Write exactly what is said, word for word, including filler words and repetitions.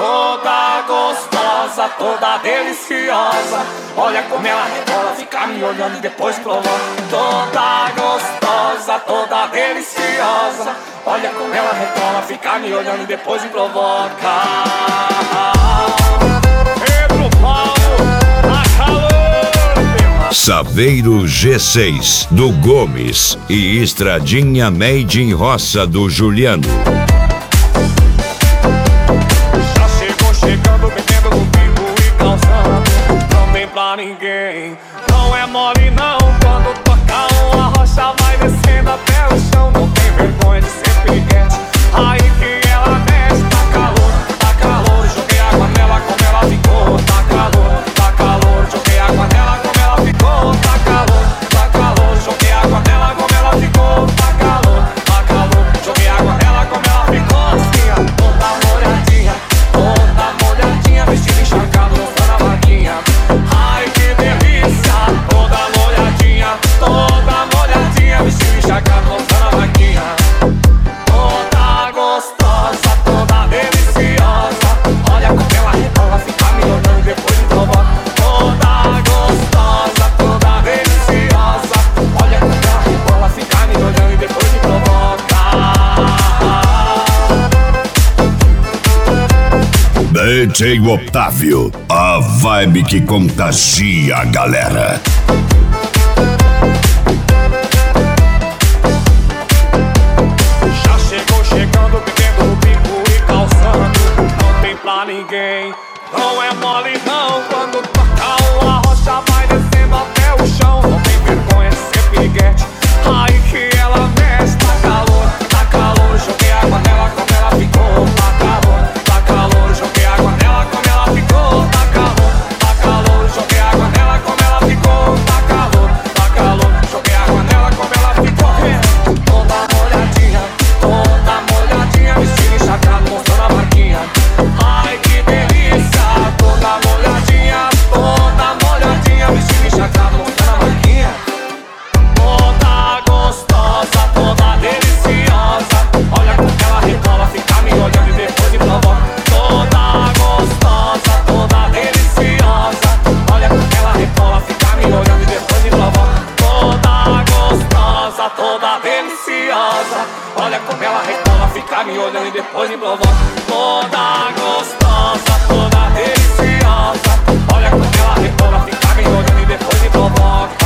toda gostosa, toda deliciosa. Olha como ela rebola, fica me olhando e depois provoca. Toda gostosa, toda deliciosa. Olha como ela rebola, fica me olhando e depois me provoca. Pedro Paulo, a calor. Saveiro G seis do Gomes e Estradinha Made in Roça do Juliano. Já chegou chegando, bebendo no bico e calçando. Não tem pra ninguém, não é mole não. Quando toca uma rocha vai descendo até o chão. Não tem vergonha de ser piriguete, aí que ela mexe. Tá calor, tá calor, joguei água nela como ela ficou. Tá calor, tá calor, joguei água nela como ela ficou. Tá calor, tá calor, joguei água nela como ela ficou. Tá calor, tá calor, joguei água nela como ela ficou. Assim, ó, toda molhadinha, toda molhadinha, vestido encharcado, mostrando a vaquinha. Ai, que delícia, toda molhadinha, toda molhadinha, vestido encharcado, mostrando a vaquinha. Toda gostosa, toda deliciosa. Olha como ela rebola, fica me olhando e depois me provoca. Toda gostosa, toda deliciosa. Olha como ela rebola, fica me olhando e depois me provoca. D J Otávio, a vibe que contagia a galera. Já chegou chegando, bebendo no bico e calçando. Não tem pra ninguém, não é mole não. Quando toca uma rocha vai descendo até o chão. Não tem vergonha de ser piriguete, aí que ela mexe. Tá calor, tá calor, joguei água nela como ela ficou. Tá calor, tá calor, joguei água nela como ela ficou. Tá calor, tá calor, joguei água nela como ela ficou. Tá calor, tá calor, joguei água nela como ela ficou. Toda molhadinha, toda molhadinha, vestido encharcado, mostrando a marquinha. Ai, que delícia, toda molhadinha, toda molhadinha, vestido encharcado, mostrando a marquinha. Toda gostosa, toda deliciosa. Olha como ela rebola, fica me olhando e depois me provoca. Toda gostosa, toda deliciosa. Olha como ela rebola, fica me olhando e depois me provoca. Toda gostosa, toda deliciosa. Olha como ela rebola, fica me olhando e depois me provoca. Toda gostosa, toda deliciosa. Olha como ela rebola, fica me olhando e depois me provoca.